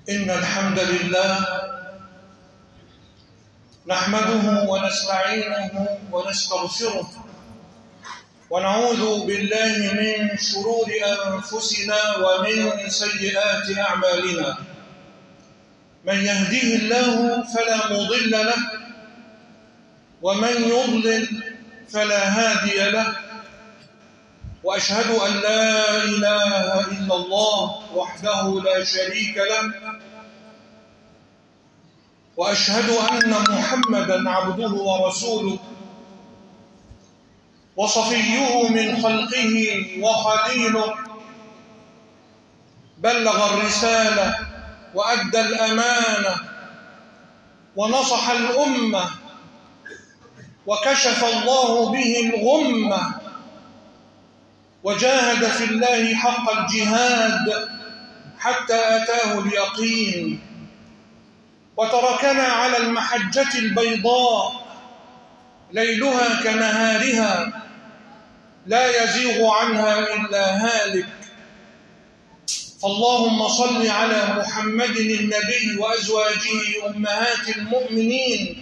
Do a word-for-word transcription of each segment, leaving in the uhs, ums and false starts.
إن الحمد لله نحمده ونستعينه ونستغفره ونعوذ بالله من شرور أنفسنا ومن سيئات أعمالنا. من يهديه الله فلا مضل له ومن يضلل فلا هادي له، وأشهد أن لا إله إلا الله وحده لا شريك له، وأشهد أن محمدًا عبده ورسوله وصفيه من خلقه وخليله، بلغ الرسالة وأدى الأمانة ونصح الأمة وكشف الله به الغمة، وجاهد في الله حق الجهاد حتى أتاه اليقين، وتركنا على المحجة البيضاء ليلها كنهارها لا يزيغ عنها إلا هالك. فاللهم صل على محمد النبي وأزواجه أمهات المؤمنين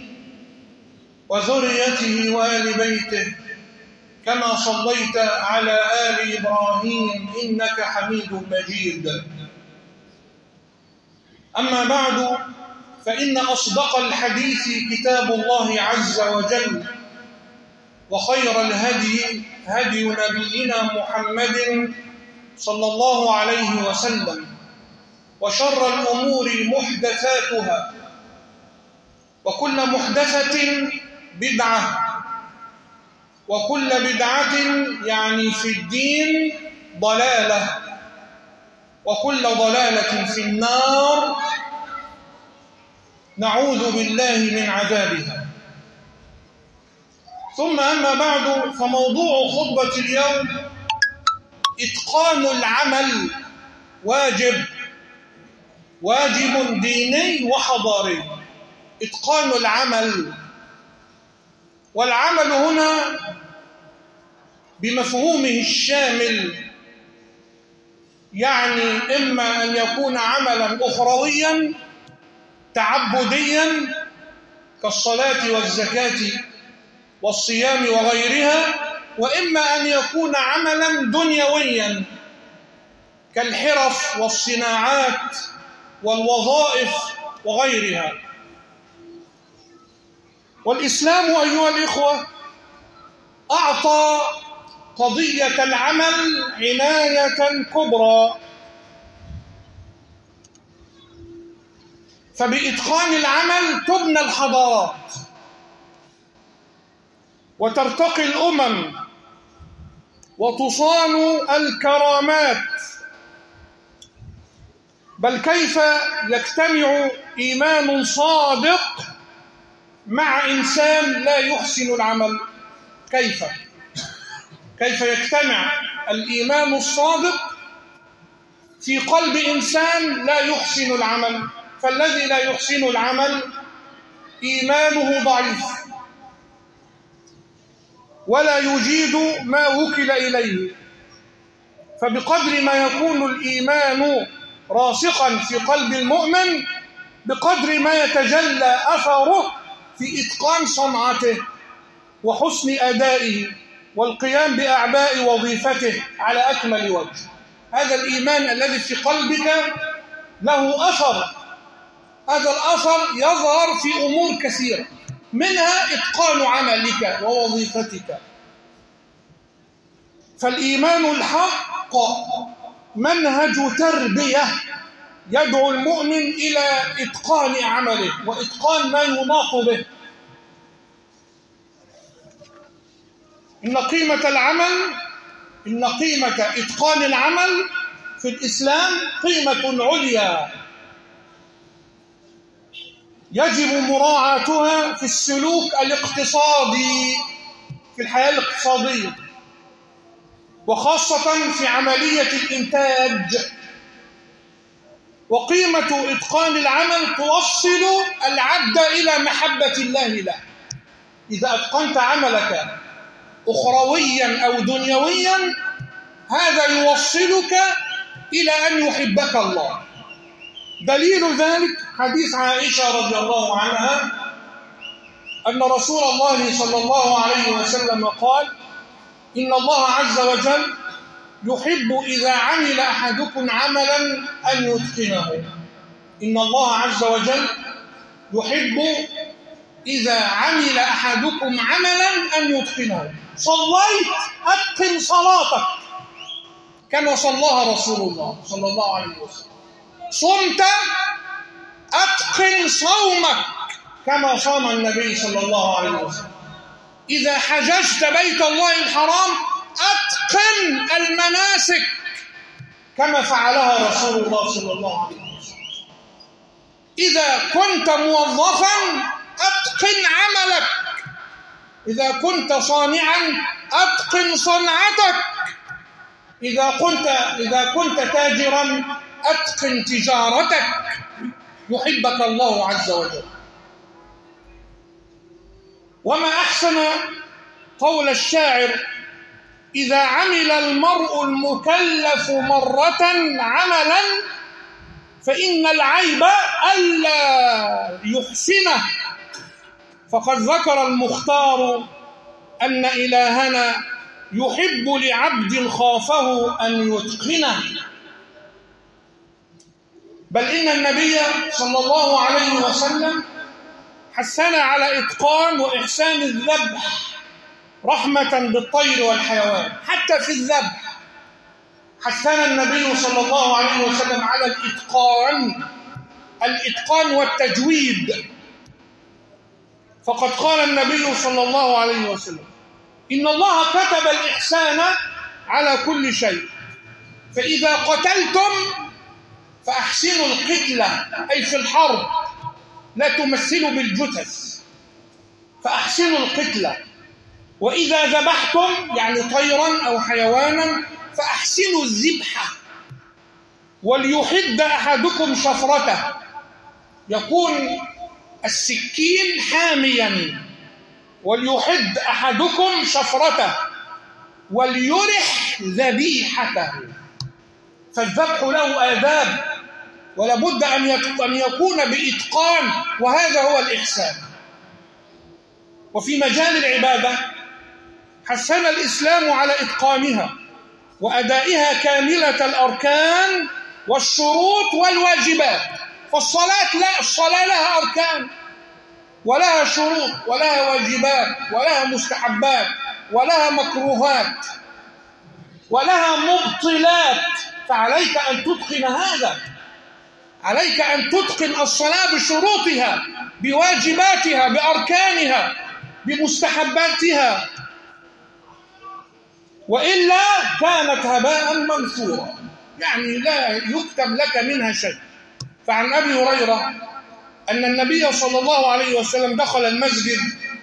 وذريته وآل بيته كما صليت على آل إبراهيم إنك حميد مجيد. أما بعد، فإن أصدق الحديث كتاب الله عز وجل، وخير الهدي هدي نبينا محمد صلى الله عليه وسلم، وشر الأمور محدثاتها، وكل محدثة بدعة، وكل بدعة يعني في الدين ضلالة، وكل ضلالة في النار، نعوذ بالله من عذابها. ثم أما بعد، فموضوع خطبة اليوم إتقان العمل واجب واجب ديني وحضاري. إتقان العمل، والعمل هنا بمفهومه الشامل، يعني إما أن يكون عملا أخرويا تعبديا كالصلاة والزكاة والصيام وغيرها، وإما أن يكون عملا دنيويا كالحرف والصناعات والوظائف وغيرها. والإسلام أيها الإخوة أعطى قضية العمل عناية كبرى، فبإتقان العمل تبنى الحضارات وترتقي الأمم وتصان الكرامات. بل كيف يجتمع إيمان صادق مع إنسان لا يحسن العمل؟ كيف كيف يجتمع الإيمان الصادق في قلب إنسان لا يحسن العمل؟ فالذي لا يحسن العمل إيمانه ضعيف ولا يجيد ما وكل إليه. فبقدر ما يكون الإيمان راسخا في قلب المؤمن، بقدر ما يتجلى أثره في إتقان صنعته وحسن أدائه والقيام بأعباء وظيفته على أكمل وجه. هذا الإيمان الذي في قلبك له أثر، هذا الأثر يظهر في أمور كثيرة، منها إتقان عملك ووظيفتك. فالإيمان الحق منهج تربية يدعو المؤمن إلى إتقان عمله وإتقان ما يناط به. إن قيمة العمل إن قيمة إتقان العمل في الإسلام قيمة عليا يجب مراعاتها في السلوك الاقتصادي، في الحياة الاقتصادية، وخاصة في عملية الإنتاج. وقيمة إتقان العمل توصل العبد إلى محبة الله له. إذا أتقنت عملك أخرويا أو دنيويا، هذا يوصلك إلى أن يحبك الله. دليل ذلك حديث عائشة رضي الله عنها أن رسول الله صلى الله عليه وسلم قال: إن الله عز وجل يحب إذا عمل أحدكم عملا أن يتقنه. إن الله عز وجل يحب إذا عمل أحدكم عملا أن يتقنه. صليت أتقن صلاتك كما صلاها رسول الله صلى الله عليه وسلم. صمت أتقن صومك كما صام النبي صلى الله عليه وسلم. إذا حججت بيت الله الحرام أتقن المناسك كما فعلها رسول الله صلى الله عليه وسلم. إذا كنت موظفا أتقن عملك. إذا كنت صانعا أتقن صنعتك. إذا كنت إذا كنت تاجرا أتقن تجارتك يحبك الله عز وجل. وما أحسن قول الشاعر: إذا عمل المرء المكلف مرة عملا فإن العيب ألا يحسنه. فقد ذكر المختار أن إلهنا يحب لعبد خافه أن يتقنه. بل إن النبي صلى الله عليه وسلم حثنا على إتقان وإحسان الذبح رحمة بالطير والحيوان. حتى في الذبح حثنا النبي صلى الله عليه وسلم على الإتقان الإتقان والتجويد. فقد قال النبي صلى الله عليه وسلم: إن الله كتب الإحسان على كل شيء، فإذا قتلتم فأحسنوا القتلة، أي في الحرب لا تمثلوا بالجثث، فأحسنوا القتلة. وإذا ذبحتم يعني طيرا أو حيوانا فأحسنوا الذبحة. وليحد أحدكم شفرته، يكون السكين حاميا. وليحد أحدكم شفرته وليرح ذبيحته. فالذبح له آداب ولا بد أن يكون بإتقان، وهذا هو الإحسان. وفي مجال العبادة حثنا الإسلام على إتقانها وأدائها كاملة الأركان والشروط والواجبات. فالصلاة لا الصلاة لها أركان ولها شروط ولها واجبات ولها مستحبات ولها مكروهات ولها مبطلات، فعليك أن تتقن هذا. عليك أن تتقن الصلاة بشروطها بواجباتها بأركانها بمستحباتها، وإلا كانت هباء منثورا، يعني لا يكتب لك منها شيء. فعن أبي هريرة أن النبي صلى الله عليه وسلم دخل المسجد،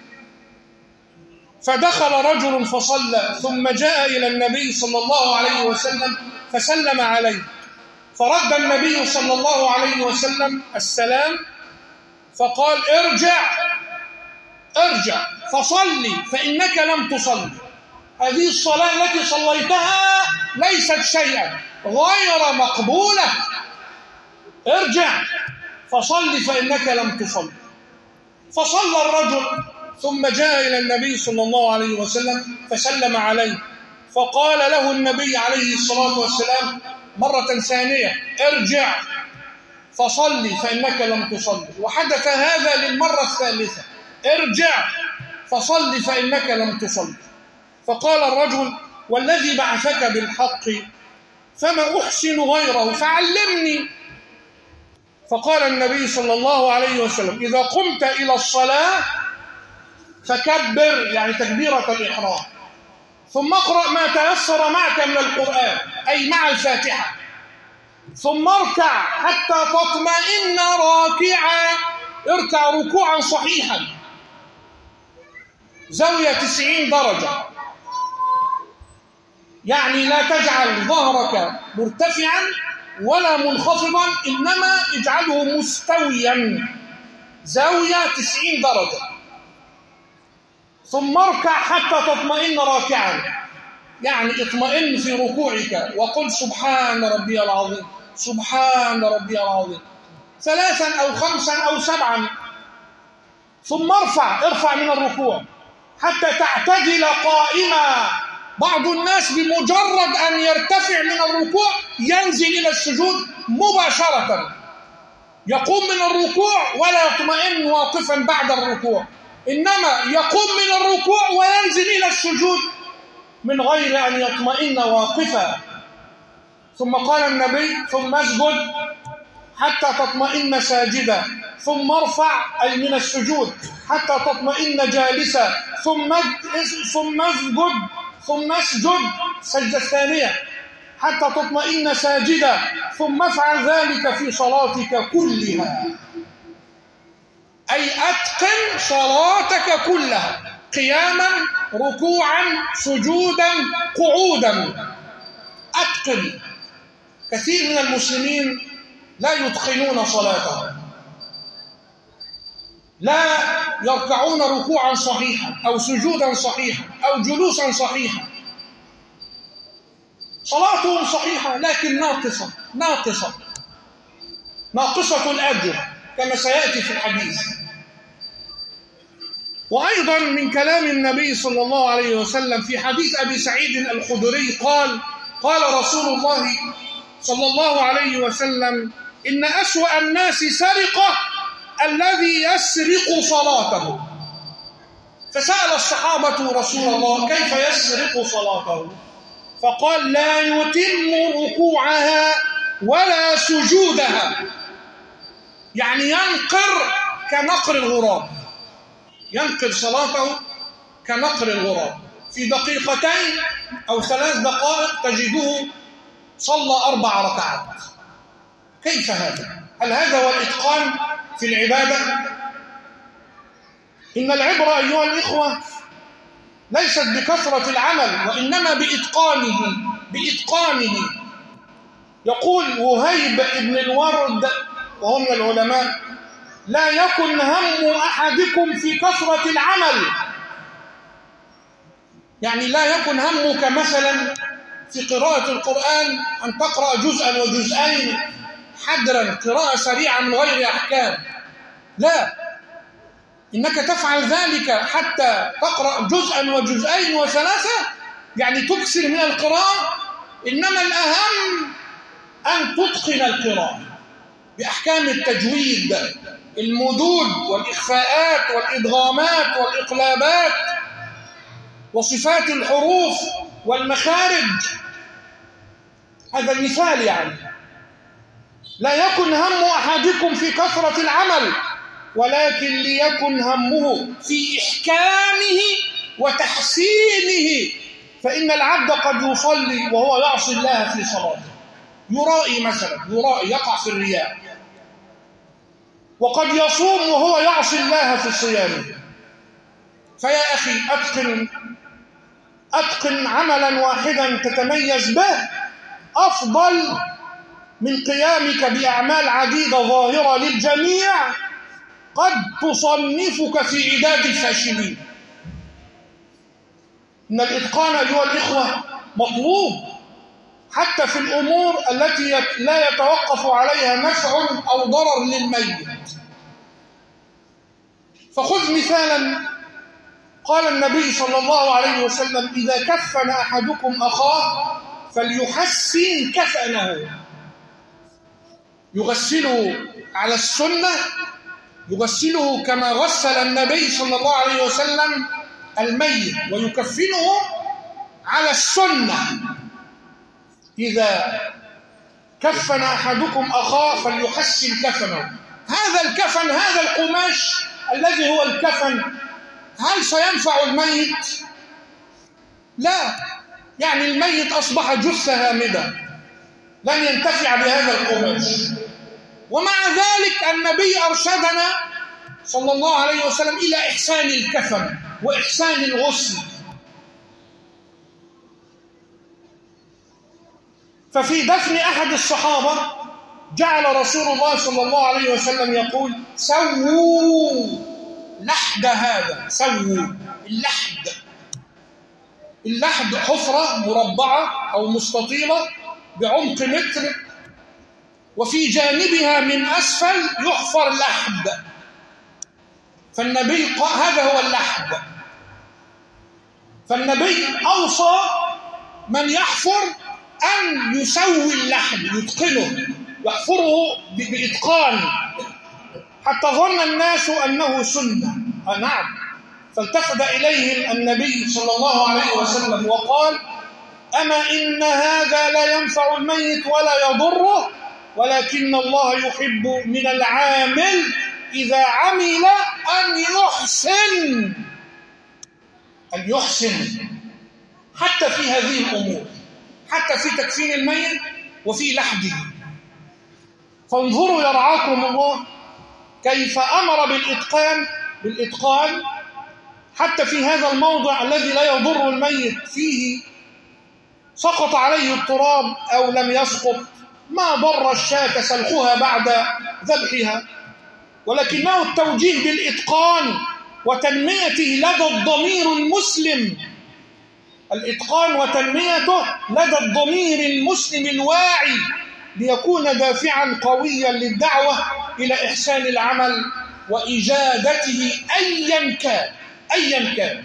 فدخل رجل فصلى، ثم جاء إلى النبي صلى الله عليه وسلم فسلم عليه، فرد النبي صلى الله عليه وسلم السلام فقال: ارجع ارجع فصلي فإنك لم تصلي. هذه الصلاة التي صليتها ليست شيئا، غير مقبولة. ارجع فصلي فإنك لم تصلي. فصلى الرجل ثم جاء إلى النبي صلى الله عليه وسلم فسلم عليه، فقال له النبي عليه الصلاة والسلام مرة ثانية: ارجع فصلي فإنك لم تصلي. وحدث هذا للمرة الثالثة: ارجع فصلي فإنك لم تصلي. فقال الرجل: والذي بعثك بالحق فما أحسن غيره فعلمني. فقال النبي صلى الله عليه وسلم: إذا قمت إلى الصلاة فكبر، يعني تكبيرة الإحرام، ثم اقرأ ما تيسر معك من القرآن أي مع الفاتحة، ثم اركع حتى تطمئن راكعا. اركع ركوعا صحيحا زاوية تسعين درجة، يعني لا تجعل ظهرك مرتفعا ولا منخفضا، إنما اجعله مستويا زاوية تسعين درجة. ثم اركع حتى تطمئن راكعا، يعني اطمئن في ركوعك وقل: سبحان ربي العظيم سبحان ربي العظيم. ثلاثا أو خمسا أو سبعا، ثم ارفع ارفع من الركوع حتى تعتدل قائما. بعض الناس بمجرد أن يرتفع من الركوع ينزل إلى السجود مباشرة، يقوم من الركوع ولا يطمئن واقفا بعد الركوع، إنما يقوم من الركوع وينزل إلى السجود من غير أن يطمئن واقفا. ثم قال النبي: ثم اسجد حتى تطمئن ساجدا، ثم ارفع أي من السجود حتى تطمئن جالسا، ثم ثم اسجد ثم اسجد السجدة الثانية حتى تطمئن ساجدا، ثم افعل ذلك في صلاتك كلها، أي أتقن صلاتك كلها، قياما ركوعا سجودا قعودا، أتقن. كثير من المسلمين لا يتقنون صلاتهم، لا يركعون ركوعا صحيحا أو سجودا صحيحا أو جلوسا صحيحا، صلاتهم صحيحة لكن ناقصة ناقصة ناقصة الأجر كما سيأتي في الحديث. وأيضا من كلام النبي صلى الله عليه وسلم في حديث أبي سعيد الخدري قال: قال رسول الله صلى الله عليه وسلم: إن أسوأ الناس سرقة الذي يسرق صلاته. فسأل الصحابة رسول الله: كيف يسرق صلاته؟ فقال: لا يتم ركوعها ولا سجودها، يعني ينقر كنقر الغراب، ينقر صلاته كنقر الغراب، في دقيقتين أو ثلاث دقائق تجده صلى أربع ركعات. كيف هذا؟ هل هذا هو الإتقان في العبادة؟ إن العبرة أيها الإخوة ليست بكثرة العمل وإنما بإتقانه بإتقانه. يقول وهيب ابن الورد وهو من العلماء: لا يكن هم أحدكم في كثرة العمل، يعني لا يكن همك مثلا في قراءة القرآن أن تقرأ جزءا وجزئين حدرا، قراءة سريعة من غير أحكام، لا، إنك تفعل ذلك حتى تقرأ جزءا وجزئين وثلاثة، يعني تكثر من القراءة، إنما الأهم أن تتقن القراءة بأحكام التجويد، المدود والإخفاءات والإدغامات والإقلابات وصفات الحروف والمخارج. هذا مثال، يعني لا يكن هم أحدكم في كثرة العمل ولكن ليكن همه في إحكامه وتحسينه، فإن العبد قد يصلي وهو يعصي الله في صلاته، يرائي مثلا، يرائي يقع في الرياء، وقد يصوم وهو يعصي الله في صيامه. فيا أخي أتقن أتقن عملا واحدا تتميز به أفضل من قيامك بأعمال عديدة ظاهرة للجميع قد تصنفك في عداد الفاشلين. إن الإتقان أيها الإخوة مطلوب حتى في الأمور التي لا يتوقف عليها نفع أو ضرر للميت. فخذ مثالا، قال النبي صلى الله عليه وسلم: إذا كفن أحدكم أخاه فليحسن كفنه، يغسله على السنة، يغسله كما غسل النبي صلى الله عليه وسلم الميت، ويكفنه على السنة. إذا كفن أحدكم أخاه فليحسن كفنه. هذا الكفن، هذا القماش الذي هو الكفن، هل سينفع الميت؟ لا، يعني الميت أصبح جثة هامدة لن ينتفع بهذا القماش. ومع ذلك النبي أرشدنا صلى الله عليه وسلم إلى إحسان الكفن وإحسان الغسل. ففي دفن أحد الصحابة جعل رسول الله صلى الله عليه وسلم يقول: سووا لحد هذا، سووا اللحد. اللحد حفرة مربعة أو مستطيلة بعمق متر، وفي جانبها من أسفل يحفر لحد، فالنبي قال هذا هو اللحد. فالنبي أوصى من يحفر أن يسوي اللحد، يتقنه، يحفره بإتقان، حتى ظن الناس أنه سنة. آه نعم. فالتفت إليهم النبي صلى الله عليه وسلم وقال: أما إن هذا لا ينفع الميت ولا يضره، ولكن الله يحب من العامل إذا عمل أن يحسن، أن يحسن حتى في هذه الأمور، حتى في تكفين الميت وفي لحده. فانظروا يرعاكم الله كيف أمر بالإتقان بالإتقان حتى في هذا الموضع الذي لا يضر الميت فيه، سقط عليه التراب أو لم يسقط، ما ضر الشاة سلخها بعد ذبحها، ولكنه التوجيه بالإتقان وتنميته لدى الضمير المسلم، الإتقان وتنميته لدى الضمير المسلم الواعي، ليكون دافعا قويا للدعوة إلى إحسان العمل وإجادته أيا كان أيا كان.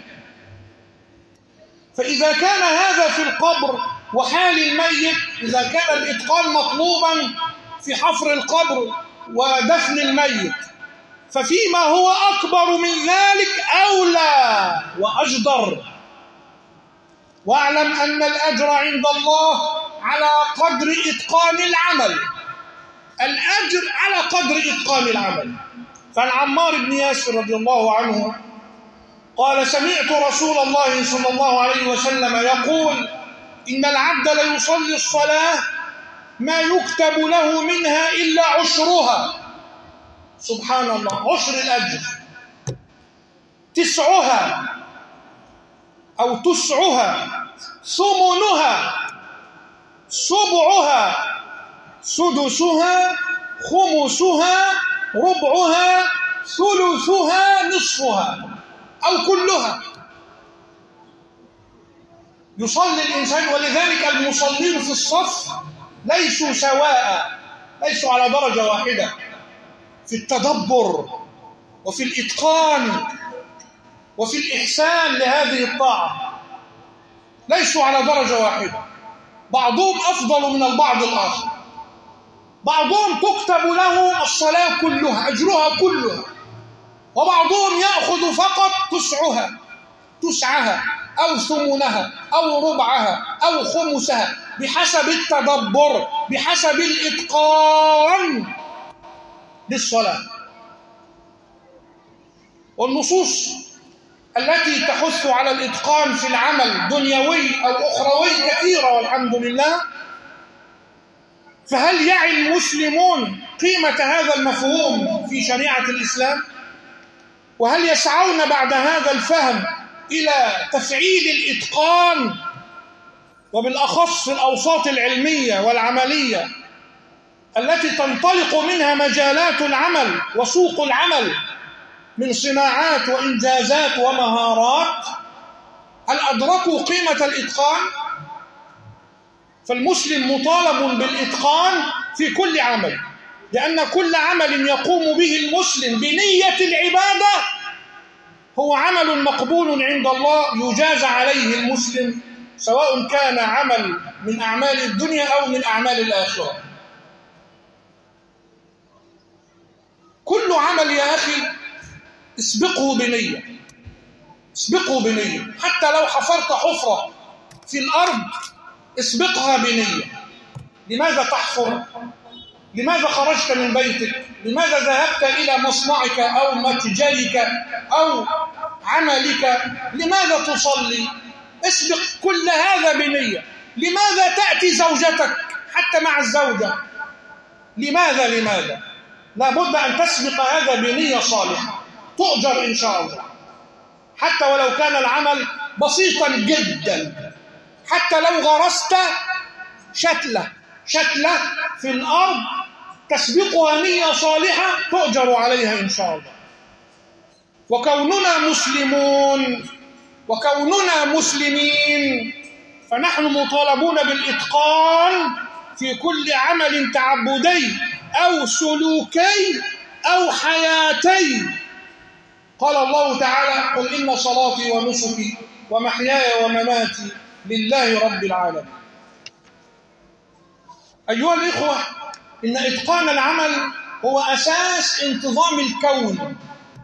فإذا كان هذا في القبر وحال الميت، إذا كان الإتقان مطلوبا في حفر القبر ودفن الميت، ففيما هو أكبر من ذلك أولى وأجدر. واعلم أن الأجر عند الله على قدر إتقان العمل، الأجر على قدر إتقان العمل. فالعمار بن ياسر رضي الله عنه قال: سمعت رسول الله صلى الله عليه وسلم يقول: إن العبد ليصلي الصلاة ما يكتب له منها إلا عشرها. سبحان الله، عشر الأجر، تسعها أو تسعها، ثمنها، سبعها، سدسها، خمسها، ربعها، ثلثها، نصفها أو كلها. يصلي الإنسان، ولذلك المصلين في الصف ليسوا سواء، ليسوا على درجة واحدة في التدبر وفي الإتقان وفي الإحسان لهذه الطاعة، ليسوا على درجة واحدة، بعضهم أفضل من البعض الآخر، بعضهم تكتب له الصلاة كلها، أجرها كلها، وبعضهم يأخذ فقط تسعها تسعها أو ثمنها أو ربعها أو خمسها، بحسب التدبر، بحسب الإتقان للصلاة. والنصوص التي تحث على الإتقان في العمل دنيوي أو أخروي كثيرة والحمد لله. فهل يعي المسلمون قيمة هذا المفهوم في شريعة الإسلام؟ وهل يسعون بعد هذا الفهم إلى تفعيل الإتقان، وبالأخص في الأوساط العلمية والعملية التي تنطلق منها مجالات العمل وسوق العمل من صناعات وإنجازات ومهارات؟ هل أدركوا قيمة الإتقان؟ فالمسلم مطالب بالإتقان في كل عمل، لأن كل عمل يقوم به المسلم بنية العبادة هو عمل مقبول عند الله، يجازى عليه المسلم، سواء كان عمل من أعمال الدنيا أو من أعمال الآخرة. كل عمل يا أخي اسبقه بنية، اسبقه بنية، حتى لو حفرت حفرة في الأرض اسبقها بنية. لماذا تحفر؟ لماذا خرجت من بيتك؟ لماذا ذهبت إلى مصنعك أو متجرك أو عملك؟ لماذا تصلي؟ اسبق كل هذا بنية. لماذا تأتي زوجتك حتى مع الزوجة؟ لماذا لماذا؟ لابد أن تسبق هذا بنية صالحة، تؤجر إن شاء الله، حتى ولو كان العمل بسيطا جدا. حتى لو غرست شتلة شتلة في الأرض تسبقها نية صالحة تؤجر عليها إن شاء الله. وكوننا مسلمون وكوننا مسلمين فنحن مطالبون بالإتقان في كل عمل تعبدي أو سلوكي أو حياتي. قال الله تعالى: قل إن صلاتي ونسكي ومحياي ومماتي لله رب العالمين. أيها الإخوة، إن إتقان العمل هو أساس انتظام الكون،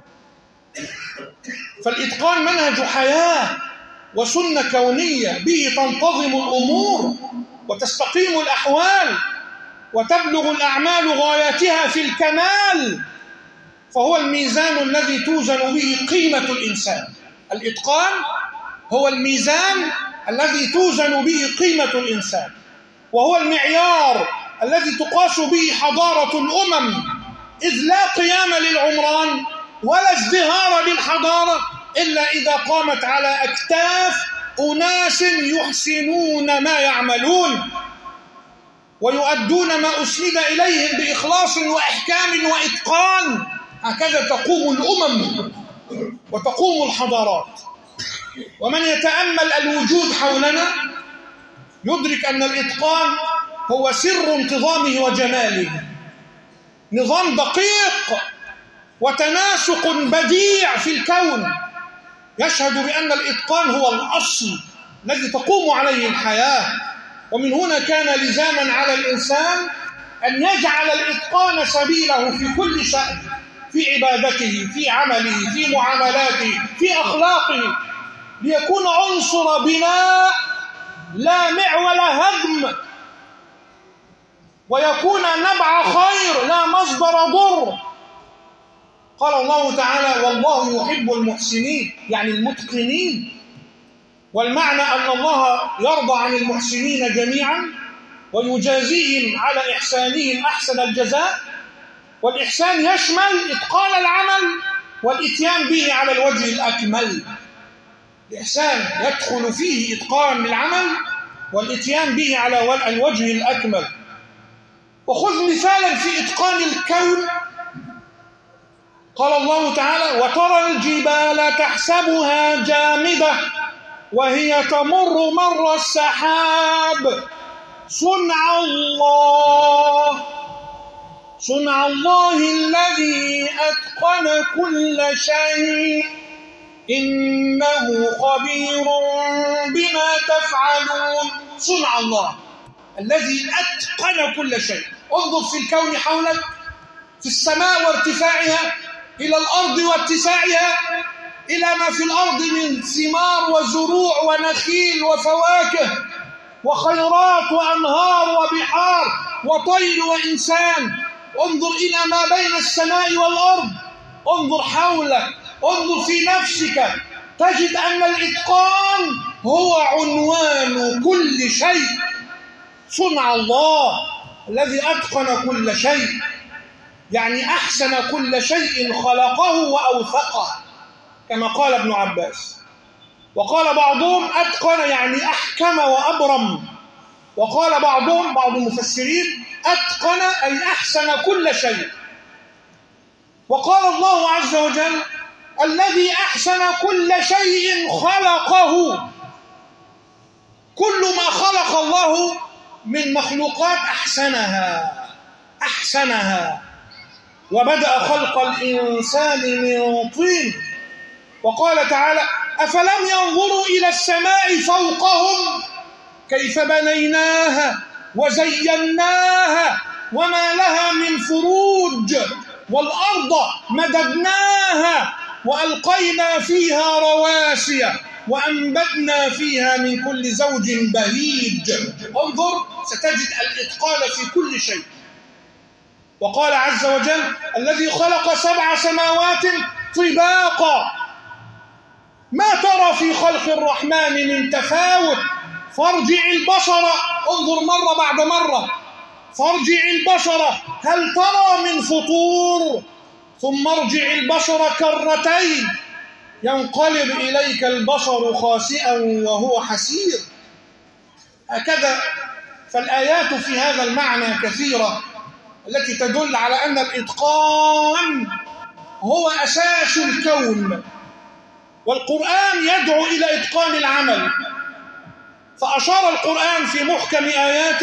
فالإتقان منهج حياة وسنة كونية به تنتظم الأمور وتستقيم الأحوال وتبلغ الأعمال غاياتها في الكمال، فهو الميزان الذي توزن به قيمة الإنسان. الإتقان هو الميزان الذي توزن به قيمة الإنسان، وهو المعيار الذي تقاس به حضارة الأمم، إذ لا قيام للعمران ولا ازدهار للحضارة إلا إذا قامت على أكتاف أناس يحسنون ما يعملون ويؤدون ما أسند إليهم بإخلاص وإحكام وإتقان. هكذا تقوم الأمم وتقوم الحضارات. ومن يتأمل الوجود حولنا يدرك أن الإتقان هو سر انتظامه وجماله، نظام دقيق وتناسق بديع في الكون يشهد بأن الإتقان هو الأصل الذي تقوم عليه الحياة. ومن هنا كان لزاما على الإنسان أن يجعل الإتقان سبيله في كل شأن، في عبادته، في عمله، في معاملاته، في أخلاقه، ليكون عنصر بناء لا معول هدم، ويكون نبع خير لا مصدر ضر. قال الله تعالى: والله يحب المحسنين، يعني المتقنين. والمعنى أن الله يرضى عن المحسنين جميعا ويجازيهم على إحسانهم أحسن الجزاء. والإحسان يشمل إتقان العمل والإتيان به على الوجه الأكمل. الإحسان يدخل فيه إتقان العمل والإتيان به على الوجه الأكمل. وخذ مثالا في إتقان الكون. قال الله تعالى: وترى الجبال تحسبها جامدة وهي تمر مر السحاب صنع الله صنع الله الذي أتقن كل شيء إنه خبير بما تفعلون. صنع الله الذي أتقن كل شيء. انظر في الكون حولك، في السماء وارتفاعها، إلى الأرض واتساعها، إلى ما في الأرض من ثمار وزروع ونخيل وفواكه وخيرات وأنهار وبحار وطير وإنسان. انظر إلى ما بين السماء والأرض، انظر حولك، انظر في نفسك، تجد أن الإتقان هو عنوان كل شيء. صنع الله الذي أتقن كل شيء، يعني أحسن كل شيء خلقه وأوثقه، كما قال ابن عباس. وقال بعضهم أتقن يعني أحكم وأبرم، وقال بعضهم بعض المفسرين أتقن أي أحسن كل شيء. وقال الله عز وجل: الذي أحسن كل شيء خلقه. كل ما خلق الله من مخلوقات أحسنها أحسنها وبدأ خلق الإنسان من طين. وقال تعالى: أفلم ينظروا إلى السماء فوقهم كيف بنيناها وزيناها وما لها من فروج والأرض مددناها وألقينا فيها رواسي وأنبتنا فيها من كل زوج بهيج. انظر، ستجد الإتقان في كل شيء. وقال عز وجل: الذي خلق سبع سماوات طباقا ما ترى في خلق الرحمن من تفاوت فارجع البصر، انظر مرة بعد مرة، فارجع البصر هل ترى من فطور ثم ارجع البصر كرتين ينقلب إليك البصر خاسئا وهو حسير. هكذا فالآيات في هذا المعنى كثيرة التي تدل على أن الإتقان هو أساس الكون. والقرآن يدعو إلى إتقان العمل، فأشار القرآن في محكم آياته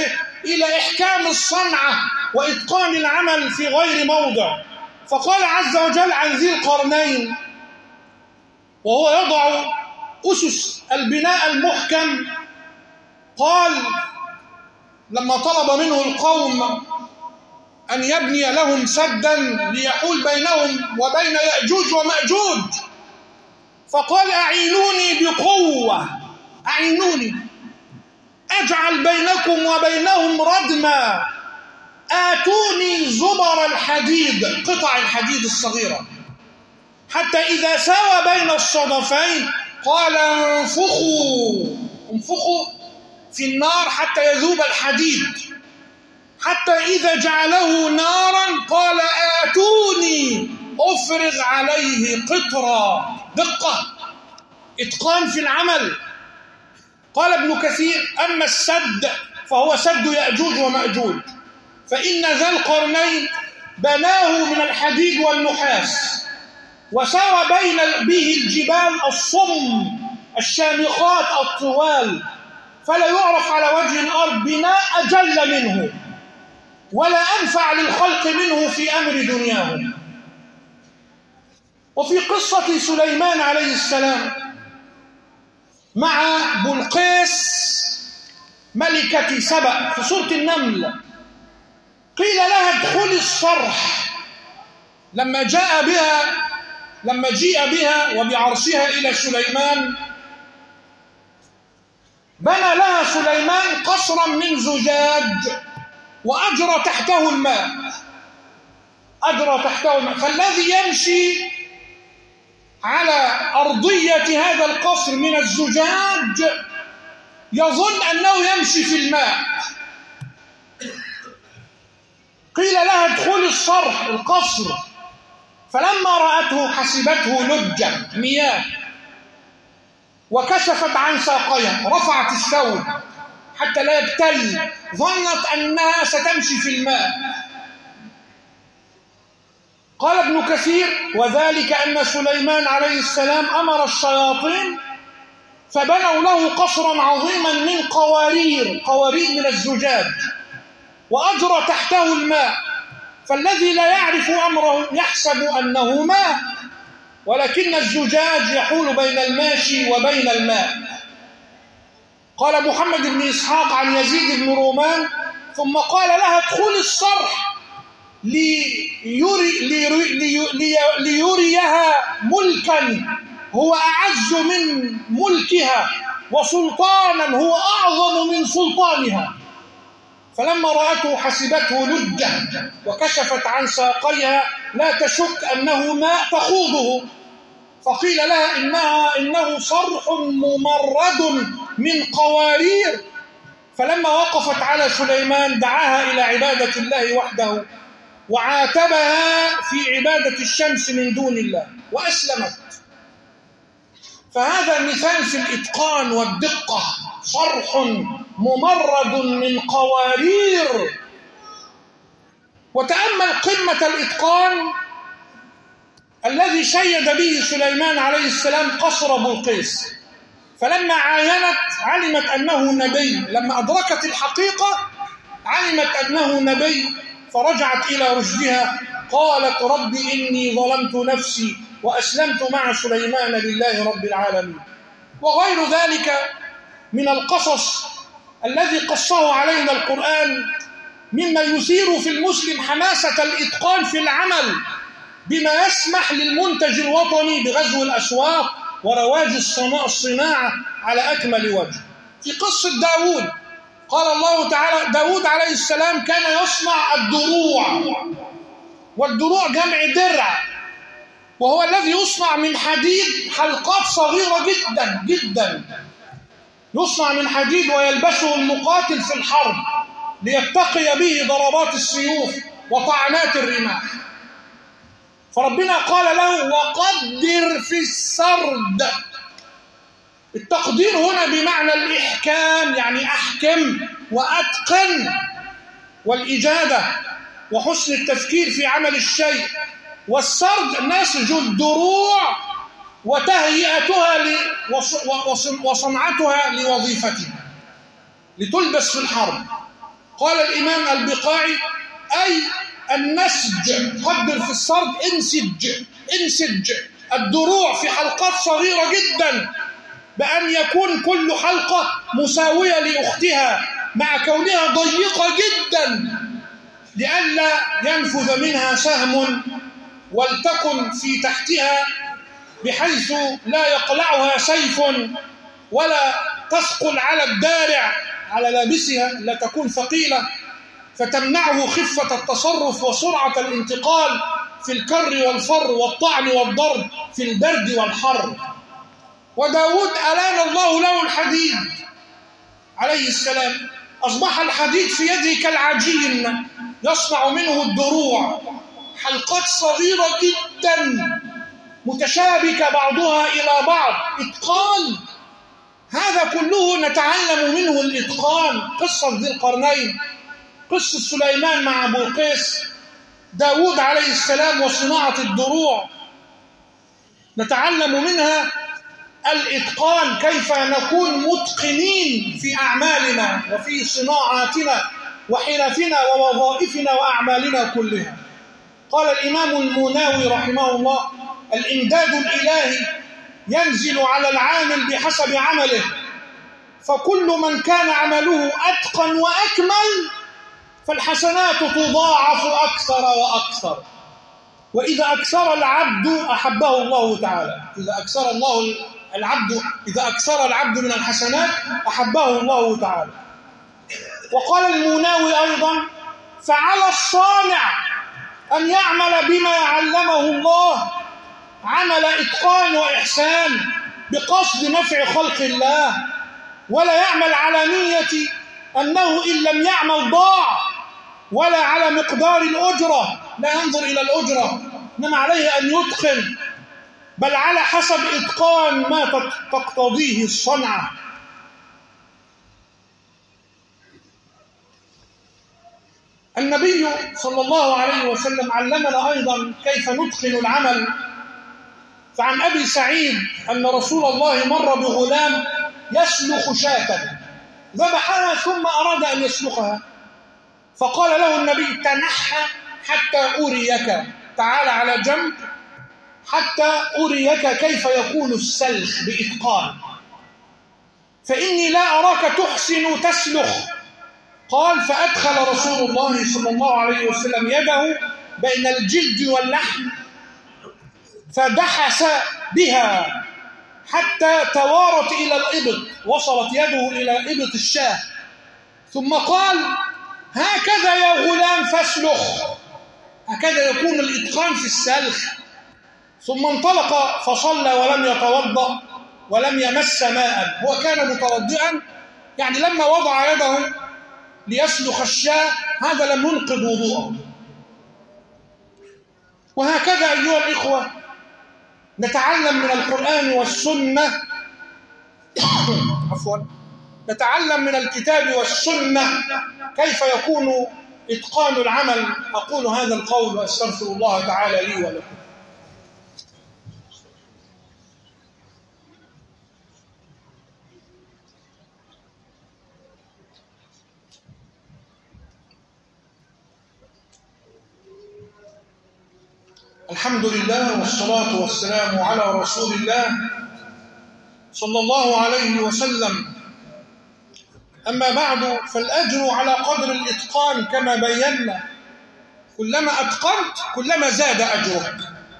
إلى إحكام الصنعة وإتقان العمل في غير موضع. فقال عز وجل عن ذي القرنين وهو يضع أسس البناء المحكم، قال لما طلب منه القوم أن يبني لهم سدا ليحول بينهم وبين يأجوج ومأجوج، فقال أعينوني بقوة، أعينوني أجعل بينكم وبينهم ردما، آتوني زبر الحديد، قطع الحديد الصغيرة، حتى إذا ساوى بين الصدفين قال انفخوا انفخوا في النار حتى يذوب الحديد، حتى إذا جعله نارا قال آتوني أفرغ عليه قطرا. دقة، إتقان في العمل. قال ابن كثير أما السد فهو سد يأجوج ومأجوج، فإن ذا القرنين بناه من الحديد والنحاس، وسوى بين به الجبال الصم الشامخات الطوال، فلا يعرف على وجه الأرض بناء أجل منه ولا أنفع للخلق منه في أمر دنياهم. وفي قصة سليمان عليه السلام مع بلقيس ملكة سبأ في سورة النمل، قيل لها ادخلي الصرح لما جاء بها لما جيء بها وبعرشها إلى سليمان، بنى لها سليمان قصرا من زجاج وأجرى تحته الماء، أجرى تحته الماء، فالذي يمشي على أرضية هذا القصر من الزجاج يظن أنه يمشي في الماء. قيل لها ادخلي الصرح القصر، فلما رأته حسبته لجة مياه وكشفت عن ساقيها، رفعت الثوب حتى لا يبتل، ظنت أنها ستمشي في الماء. قال ابن كثير وذلك أن سليمان عليه السلام أمر الشياطين فبنوا له قصرا عظيما من قوارير قوارير من الزجاج وأجرى تحته الماء، فالذي لا يعرف أمره يحسب أنه ماء، ولكن الزجاج يحول بين الماشي وبين الماء. قال محمد بن إسحاق عن يزيد بن رومان ثم قال لها ادخلي الصرح ليري ليري ليري ليريها ملكا هو أعز من ملكها وسلطانا هو أعظم من سلطانها، فلما رأته حسبته لجة وكشفت عن ساقيها لا تشك أنه ماء تخوضه، فقيل لها إنها إنه صرح ممرد من قوارير، فلما وقفت على سليمان دعاها إلى عبادة الله وحده وعاتبها في عبادة الشمس من دون الله وأسلمت. فهذا مثال في الإتقان والدقة، صرح ممرد من قوارير. وتأمل قمة الإتقان الذي شيد به سليمان عليه السلام قصر بلقيس، فلما عاينت علمت أنه نبي، لما أدركت الحقيقة علمت أنه نبي، فرجعت إلى رشدها قالت رب إني ظلمت نفسي وأسلمت مع سليمان لله رب العالمين. وغير ذلك من القصص الذي قصه علينا القرآن مما يثير في المسلم حماسة الإتقان في العمل بما يسمح للمنتج الوطني بغزو الأسواق ورواج الصناعة على أكمل وجه. في قصة داود قال الله تعالى داود عليه السلام كان يصنع الدروع، والدروع جمع درع، وهو الذي يصنع من حديد حلقات صغيرة جدا جدا، يصنع من حديد ويلبسه المقاتل في الحرب ليتقي به ضربات السيوف وطعنات الرماح. فربنا قال له وقدر في السرد. التقدير هنا بمعنى الإحكام، يعني أحكم وأتقن، والإجادة وحسن التفكير في عمل الشيء. والسرد نسج الدروع وتهيئتها وصنعتها لوظيفتها لتلبس في الحرب. قال الإمام البقاعي: أي النسج، قدر في السرد انسج انسج الدروع في حلقات صغيرة جدا، بأن يكون كل حلقة مساوية لأختها مع كونها ضيقة جدا، لئلا ينفذ منها سهم ولتكن في تحتها بحيث لا يقلعها سيف ولا تثقل على الدارع على لابسها، لا تكون ثقيلة فتمنعه خفة التصرف وسرعة الانتقال في الكر والفر والطعن والضرب في البرد والحر. وداود ألان الله له الحديد عليه السلام، أصبح الحديد في يده كالعجين يصنع منه الدروع، حلقات صغيرة جدا متشابكة بعضها إلى بعض، إتقان. هذا كله نتعلم منه الإتقان. قصة ذي القرنين، قصة سليمان مع بلقيس، داود عليه السلام وصناعة الدروع، نتعلم منها الإتقان، كيف نكون متقنين في أعمالنا وفي صناعاتنا وحرفنا ووظائفنا وأعمالنا كلها. قال الإمام المناوي رحمه الله: الإمداد الإلهي ينزل على العامل بحسب عمله، فكل من كان عمله أتقن وأكمل فالحسنات تضاعف أكثر وأكثر. وإذا أكثر العبد أحبه الله تعالى، إذا أكثر الله العبد إذا أكثر العبد من الحسنات أحبه الله تعالى. وقال المناوي أيضا: فعلى الصانع أن يعمل بما علمه الله عمل إتقان وإحسان بقصد نفع خلق الله، ولا يعمل على نية أنه إن لم يعمل ضاع، ولا على مقدار الأجرة، لا ينظر إلى الأجرة، إنما عليه أن يتقن، بل على حسب إتقان ما تقتضيه الصنعة. النبي صلى الله عليه وسلم علمنا أيضا كيف نتقن العمل. فعن أبي سعيد أن رسول الله مر بغلام يسلخ شاة، ذبحها ثم أراد أن يسلخها، فقال له النبي: تنحى حتى أريك، تعال على جنب حتى أريك كيف يكون السلخ بإتقان، فإني لا أراك تحسن تسلخ. قال: فأدخل رسول الله صلى الله عليه وسلم يده بين الجلد واللحم فدحس بها حتى توارت إلى الإبط، وصلت يده إلى إبط الشاة، ثم قال: هكذا يا غلام فاسلخ، هكذا يكون الإتقان في السلخ. ثم انطلق فصلى ولم يتوضأ ولم يمس ماء، هو كان متوضئا، يعني لما وضع يده ليسلخ الشاة هذا لم ينقض وضوءه. وهكذا أيها الإخوة نتعلم من القرآن والسنة عفوا نتعلم من الكتاب والسنة كيف يكون إتقان العمل. أقول هذا القول وأستغفر الله تعالى لي ولكم. الحمد لله والصلاة والسلام على رسول الله صلى الله عليه وسلم. أما بعد، فالأجر على قدر الإتقان كما بينا، كلما أتقنت كلما زاد أجرك.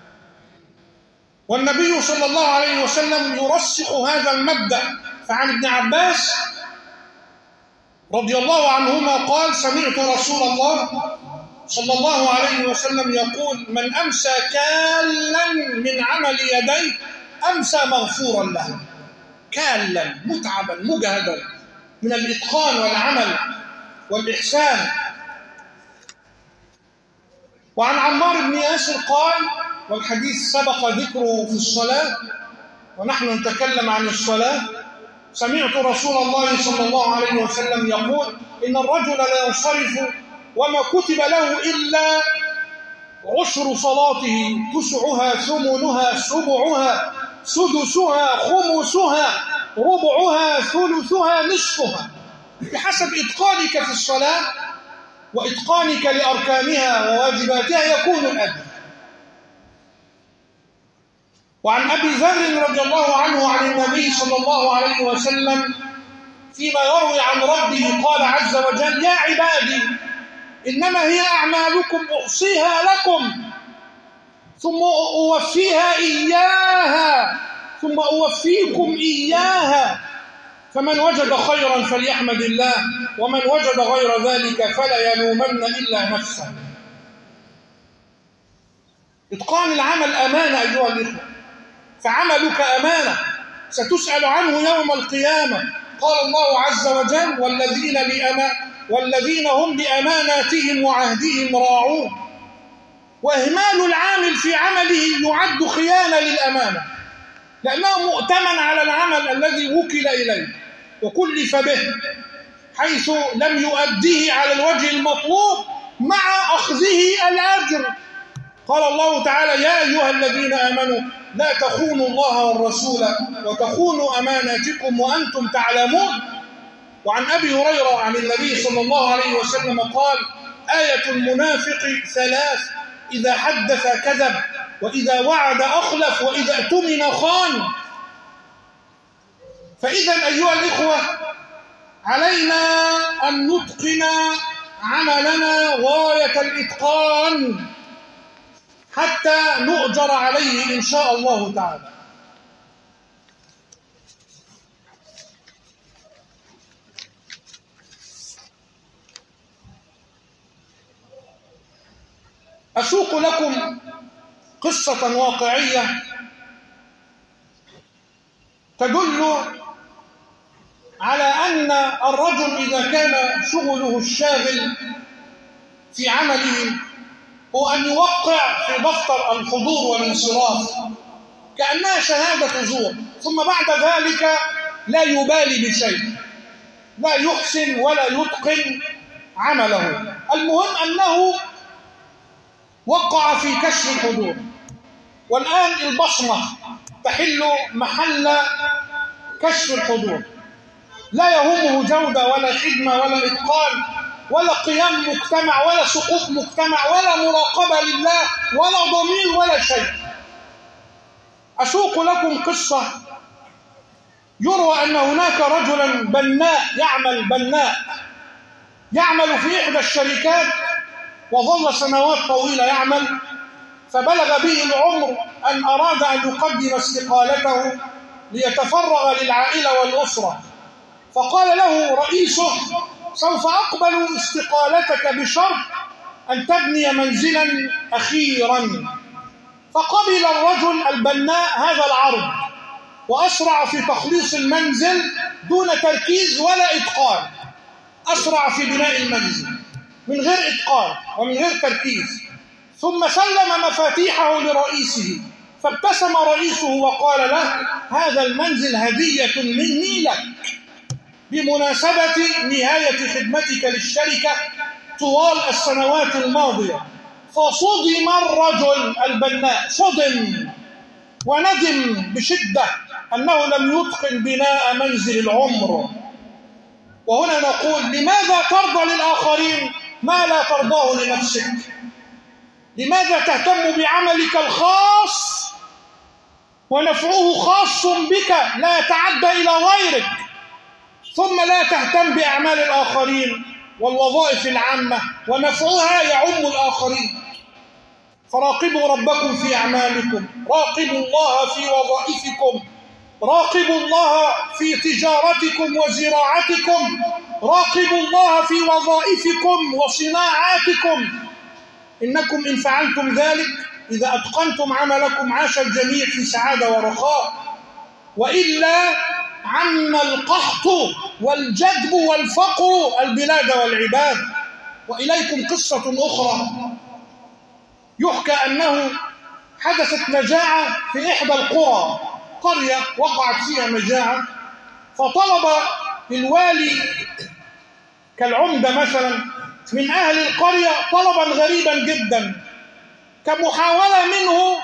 والنبي صلى الله عليه وسلم يرسخ هذا المبدأ. فعن ابن عباس رضي الله عنهما قال: سمعت رسول الله صلى الله عليه وسلم يقول: من أمسى كالا من عمل يديه أمسى مغفورا له. كالا، متعبا مجهدا من الإتقان والعمل والإحسان. وعن عمار بن ياسر قال، والحديث سبق ذكره في الصلاة ونحن نتكلم عن الصلاة: سمعت رسول الله صلى الله عليه وسلم يقول: إن الرجل لا ينصرف وما كتب له إلا عشر صلاته، تسعها ثمنها سبعها سدسها خمسها ربعها ثلثها نصفها. بحسب إتقانك في الصلاة وإتقانك لأركانها وواجباتها يكون الأجر. وعن أبي ذر رضي الله عنه عن النبي صلى الله عليه وسلم فيما يروي عن ربه قال عز وجل: يا عبادي إنما هي أعمالكم أحصيها لكم ثم أوفيها إياها ثم أوفيكم إياها، فمن وجد خيرا فليحمد الله ومن وجد غير ذلك فلا يلومن إلا نفسه. إتقان العمل أمانة أيها الإخوة، فعملك أمانة ستسأل عنه يوم القيامة. قال الله عز وجل: والذين, لأما والذين هم لأماناتهم وعهدهم راعون. وإهمال العامل في عمله يعد خيانة للأمانة، لأنه مؤتمن على العمل الذي وكل إليه وكلف به، حيث لم يؤديه على الوجه المطلوب مع أخذه الأجر. قال الله تعالى: يا أيها الذين آمنوا لا تخونوا الله والرسول وتخونوا أماناتكم وأنتم تعلمون. وعن أبي هريرة عن النبي صلى الله عليه وسلم قال: آية المنافق ثلاث: إذا حدث كذب، وإذا وعد أخلف، وإذا اؤتمن خان. فإذا أيها الإخوة علينا أن نتقن عملنا غاية الإتقان حتى نؤجر عليه إن شاء الله تعالى. أسوق لكم قصة واقعية تدل على أن الرجل إذا كان شغله الشاغل في عمله هو أن يوقع في دفتر الحضور والانصراف كأنها شهادة زور، ثم بعد ذلك لا يبالي بشيء، لا يحسن ولا يتقن عمله. المهم أنه وقع في كشف الحضور، والآن البصمة تحل محل كشف الحضور. لا يهمه جودة ولا خدمة ولا إتقان ولا قيام مجتمع ولا سقوط مجتمع ولا مراقبة لله ولا ضمير ولا شيء. أسوق لكم قصة يروى أن هناك رجلا بناء يعمل بناء يعمل في إحدى الشركات، وظل سنوات طويلة يعمل، فبلغ به العمر أن أراد أن يقدم استقالته ليتفرغ للعائلة والأسرة. فقال له رئيسه: سوف أقبل استقالتك بشرط أن تبني منزلا أخيرا. فقبل الرجل البناء هذا العرض وأسرع في تخليص المنزل دون تركيز ولا إتقان. أسرع في بناء المنزل من غير إتقان ومن غير تركيز، ثم سلم مفاتيحه لرئيسه، فابتسم رئيسه وقال له: هذا المنزل هدية مني لك بمناسبة نهاية خدمتك للشركة طوال السنوات الماضية. فصدم الرجل البناء، صدم وندم بشدة أنه لم يتقن بناء منزل العمر. وهنا نقول: لماذا ترضى للآخرين ما لا ترضاه لنفسك؟ لماذا تهتم بعملك الخاص ونفعه خاص بك لا يتعدى إلى غيرك، ثم لا تهتم بأعمال الآخرين والوظائف العامة ونفعها يعم الآخرين؟ فراقبوا ربكم في أعمالكم، راقبوا الله في وظائفكم، راقبوا الله في تجارتكم وزراعتكم، راقبوا الله في وظائفكم وصناعاتكم. إنكم إن فعلتم ذلك، إذا أتقنتم عملكم، عاش الجميع في سعادة ورخاء، وإلا عم القحط والجدب والفقر البلاد والعباد. وإليكم قصة أخرى، يحكى أنه حدثت مجاعة في إحدى القرى، قرية وقعت فيها مجاعة، فطلب الوالي كالعمدة مثلا من أهل القرية طلبا غريبا جدا كمحاولة منه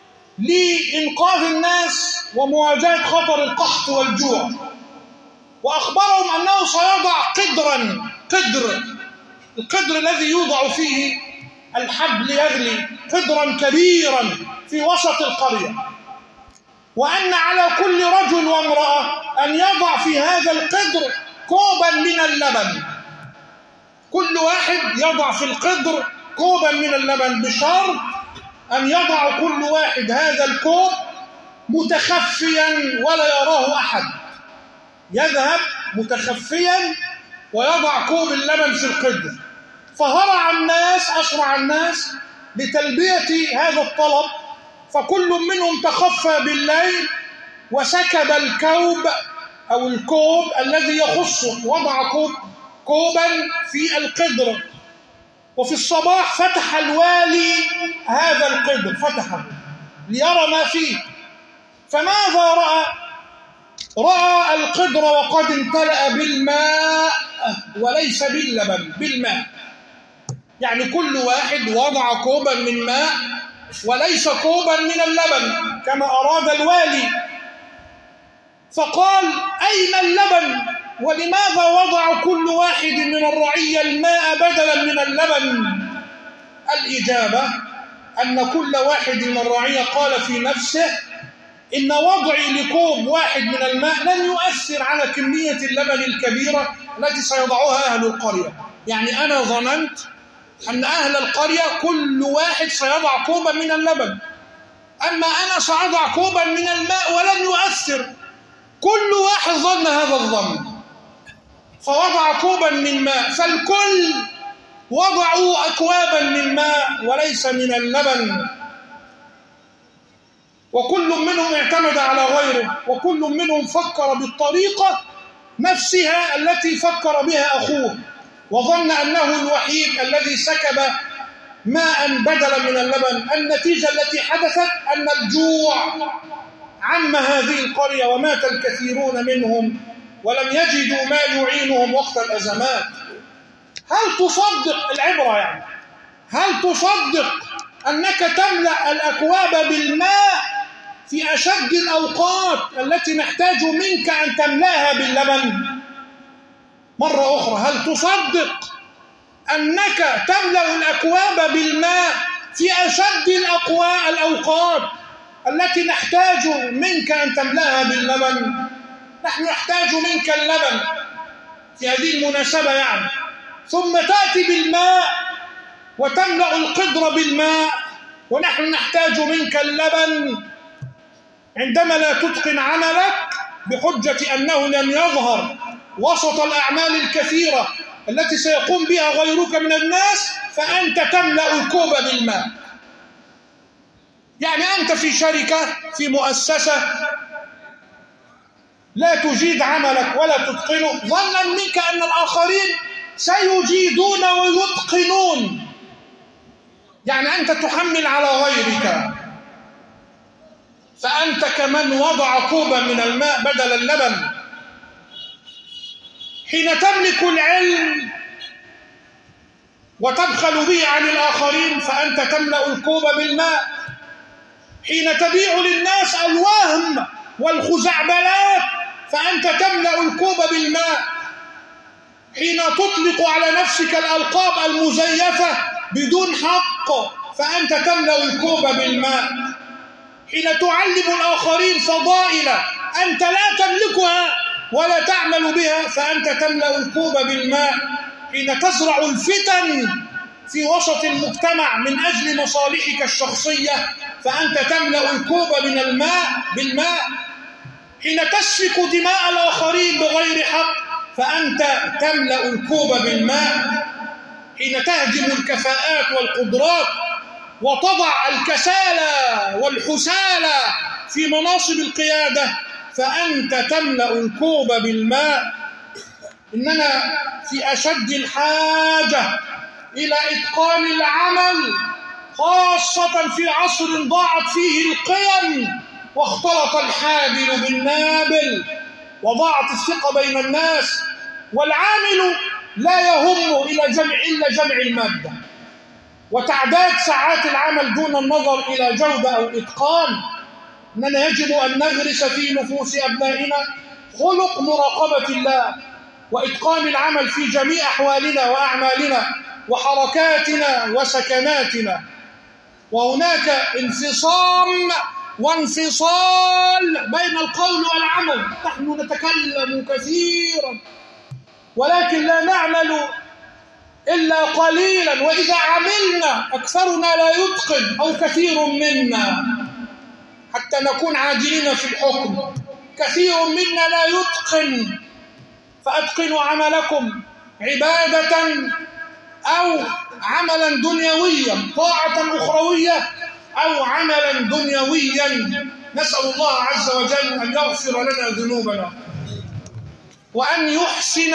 لإنقاذ الناس ومواجهة خطر القحط والجوع، وأخبرهم أنه سيضع قدرا قدر القدر الذي يوضع فيه الحبل يغلي قدرا كبيرا في وسط القرية، وأن على كل رجل وامرأة أن يضع في هذا القدر كوبا من اللبن، كل واحد يضع في القدر كوبا من اللبن، بشرط أن يضع كل واحد هذا الكوب متخفيا ولا يراه أحد، يذهب متخفيا ويضع كوب اللبن في القدر. فهرع الناس، أسرع الناس لتلبية هذا الطلب، فكل منهم تخفى بالليل وسكب الكوب أو الكوب الذي يخصه، وضع كوب كوبا في القدر. وفي الصباح فتح الوالي هذا القدر، فتحه ليرى ما فيه، فماذا رأى؟ رأى القدر وقد امتلأ بالماء وليس باللبن، بالماء، يعني كل واحد وضع كوبا من ماء وليس كوبا من اللبن كما أراد الوالي. فقال: أين اللبن؟ ولماذا وضع كل واحد من الرعية الماء بدلا من اللبن؟ الإجابة أن كل واحد من الرعية قال في نفسه: إن وضعي لكوب واحد من الماء لن يؤثر على كمية اللبن الكبيرة التي سيضعها أهل القرية. يعني أنا ظننت أن أهل القرية كل واحد سيضع كوبا من اللبن، أما أنا سأضع كوبا من الماء ولن يؤثر. كل واحد ظن هذا الظن، فوضع كوبا من ماء، فالكل وضعوا أكوابا من ماء وليس من اللبن، وكل منهم اعتمد على غيره، وكل منهم فكر بالطريقة نفسها التي فكر بها أخوه، وظن أنه الوحيد الذي سكب ماء بدلا من اللبن. النتيجة التي حدثت أن الجوع عم هذه القرية ومات الكثيرون منهم ولم يجدوا ما يعينهم وقت الأزمات. هل تصدق العبرة يعني هل تصدق أنك تملأ الأكواب بالماء في أشد الأوقات التي نحتاج منك أن تملأها باللبن؟ مرة أخرى، هل تصدق أنك تملأ الأكواب بالماء في أشد الأوقات التي نحتاج منك أن تملأها باللبن؟ نحن نحتاج منك اللبن في هذه المناسبة يعني، ثم تأتي بالماء وتملأ القدر بالماء، ونحن نحتاج منك اللبن عندما لا تتقن عملك بحجة أنه لم يظهر وسط الأعمال الكثيرة التي سيقوم بها غيرك من الناس، فأنت تملأ الكوب بالماء. يعني أنت في شركة، في مؤسسة، لا تجيد عملك ولا تتقنه ظنا منك أن الآخرين سيجيدون ويتقنون، يعني أنت تحمل على غيرك، فأنت كمن وضع كوبا من الماء بدل اللبن. حين تملك العلم وتبخل به عن الآخرين فأنت تملأ الكوب بالماء. حين تبيع للناس الوهم والخزعبلات فأنت تملأ الكوب بالماء. حين تطلق على نفسك الألقاب المزيفة بدون حق فأنت تملأ الكوب بالماء. حين تعلم الآخرين فضائل أنت لا تملكها ولا تعمل بها فأنت تملأ الكوب بالماء. حين تزرع الفتن في وسط المجتمع من أجل مصالحك الشخصية فأنت تملأ الكوب من الماء بالماء. حين تسفك دماء الآخرين بغير حق فأنت تملأ الكوب بالماء. حين تهدم الكفاءات والقدرات وتضع الكسالى والحسالى في مناصب القيادة فأنت تملأ الكوب بالماء. إننا في أشد الحاجة إلى إتقان العمل، خاصة في عصر ضاعت فيه القيم واختلط الحابل بالنابل وضاعت الثقة بين الناس، والعامل لا يهم إلى جمع إلا جمع المادة وتعداد ساعات العمل دون النظر إلى جودة أو إتقان. إننا يجب أن نغرس في نفوس أبنائنا خلق مراقبة الله وإتقان العمل في جميع أحوالنا وأعمالنا، وحركاتنا وسكناتنا، وهناك انفصام وانفصال بين القول والعمل. نحن نتكلم كثيرا ولكن لا نعمل إلا قليلا، وإذا عملنا أكثرنا لا يتقن أو كثير منا، حتى نكون عادلين في الحكم. كثير منا لا يتقن، فأتقنوا عملكم عبادة أو عملا دنيويا، طاعة أخروية أو عملا دنيويا. نسأل الله عز وجل أن يغفر لنا ذنوبنا وأن يحسن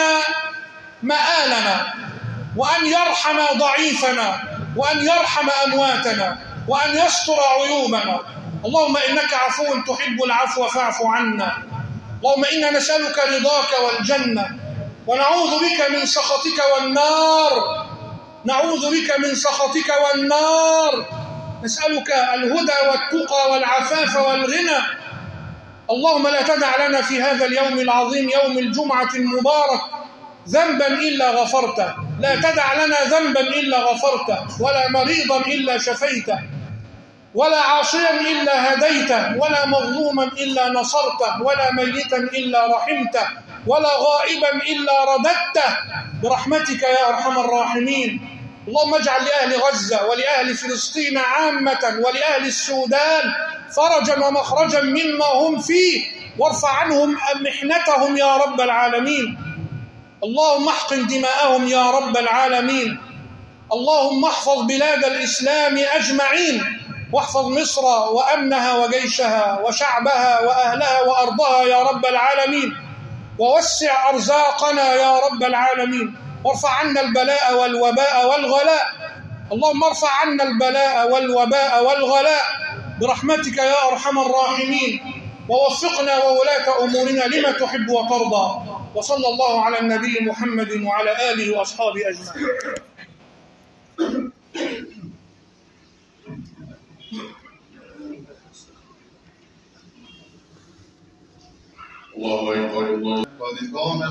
مآلنا وأن يرحم ضعيفنا وأن يرحم أمواتنا وأن يستر عيوبنا. اللهم إنك عفو تحب العفو فاعف عنا. اللهم إنا نسألك رضاك والجنة ونعوذ بك من سخطك والنار. نعوذ بك من سخطك والنار. نسألك الهدى والتقى والعفاف والغنى. اللهم لا تدع لنا في هذا اليوم العظيم، يوم الجمعة المبارك، ذنبا إلا غفرته. لا تدع لنا ذنبا إلا غفرته، ولا مريضا إلا شفيته، ولا عاصيا إلا هديته، ولا مظلوما إلا نصرته، ولا ميتا إلا رحمته، ولا غائبا إلا رددته برحمتك يا أرحم الراحمين. اللهم اجعل لأهل غزة ولأهل فلسطين عامة ولأهل السودان فرجا ومخرجا مما هم فيه، وارفع عنهم محنتهم يا رب العالمين. اللهم احقن دماءهم يا رب العالمين. اللهم احفظ بلاد الإسلام أجمعين، واحفظ مصر وأمنها وجيشها وشعبها وأهلها وأرضها يا رب العالمين، ووسع أرزاقنا يا رب العالمين، وارفع عنا البلاء والوباء والغلاء. اللهم ارفع عنا البلاء والوباء والغلاء برحمتك يا أرحم الراحمين، ووفقنا وولاة أمورنا لما تحب وترضى. وصلى الله على النبي محمد وعلى آله وأصحابه أجمعين. الله أكبر. الله